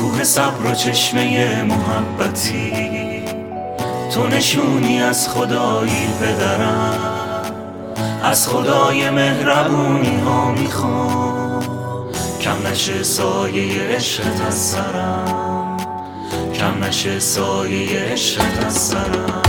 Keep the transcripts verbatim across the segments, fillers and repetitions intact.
کوه صبر و چشمه محبتی، تو نشونی از خدایی پدرم، از خدای مهربونی ها میخوام کم نشه سایه عشقت از سرم، کم نشه سایه عشقت از سرم.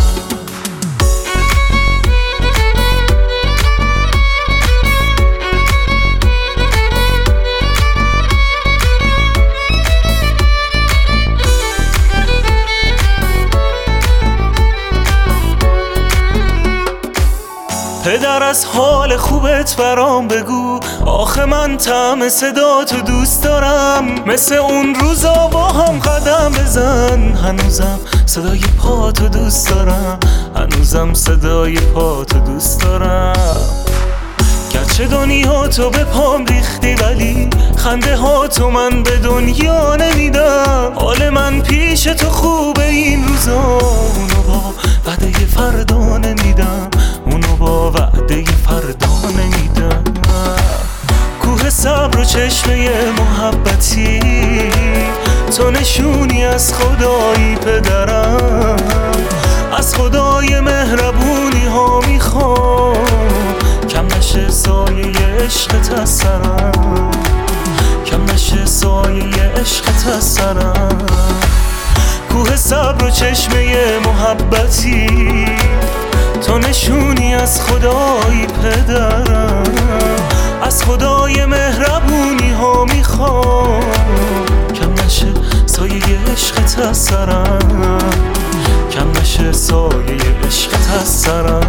پدر از حال خوبت برام بگو، آخه من طعم صدا تو دوست دارم، مثل اون روزا با هم قدم بزن، هنوزم صدای پا تو دوست دارم، هنوزم صدای پا تو دوست دارم. گرچه دنیا تو به پام ریختی ولی خنده ها تو من به دنیا نمیدم، حال من پیش تو خوبه این روزا، اونو با وعده فردا نمیدم، اونو با وعده فردا نمیدم. کوه صبر و چشمه محبتی، تو نشونی از خدایی پدرم، از خدای مهربونی ها میخوام کم نشه سایه عشقت از سرم، کم نشه سایه عشقت از سرم. کوه صبر و چشمه محبتی، تو نشونی از خدای پدرم، از خدای مهربونی ها میخوام کم نشه سایه عشقت از سرم، کم نشه سایه عشقت از سرم.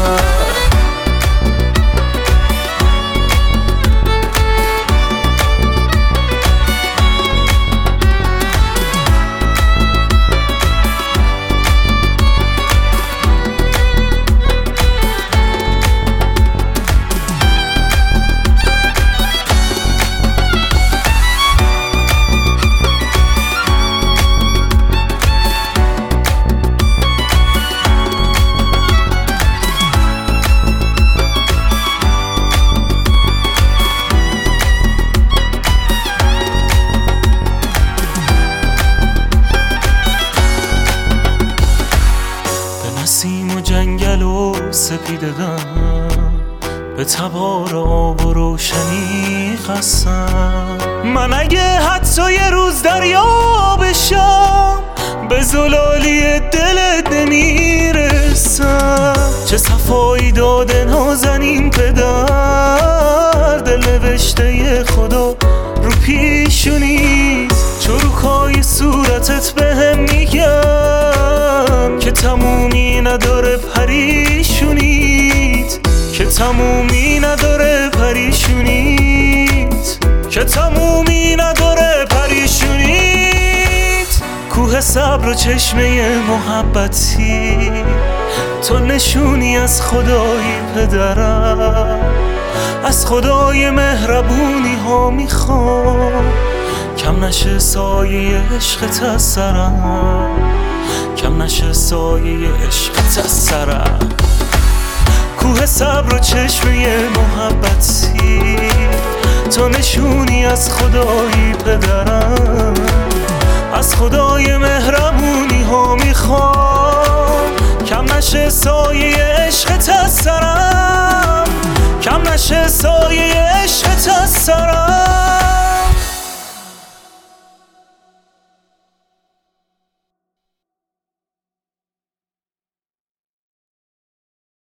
نسیم و جنگل و سپیده دم، به تبار آب و روشنی قسم، من اگه حتی یه روز دریا بشم به زلالی دلت نمیرسم. چه صفایی داده نازنین پدر، دل نوشته خدا رو پیشونیت، چروکای صورتت بهم میگن که تمومی نداره پریشونیت، که تمومی نداره پریشونیت، که تمومی نداره پریشونیت. کوه صبر و چشمه محبتی، تو نشونی از خدای پدرم، از خدای مهربونی ها میخوام کم نشه سایه عشقت از سرم، کم نشه سایه عشقت از سرم. کوه صبر و چشمه محبتی، تو نشونی از خدایی پدرم، از خدای مهربونی ها میخوام کم نشه سایه عشقت از سرم، کم نشه سایه عشقت از سرم.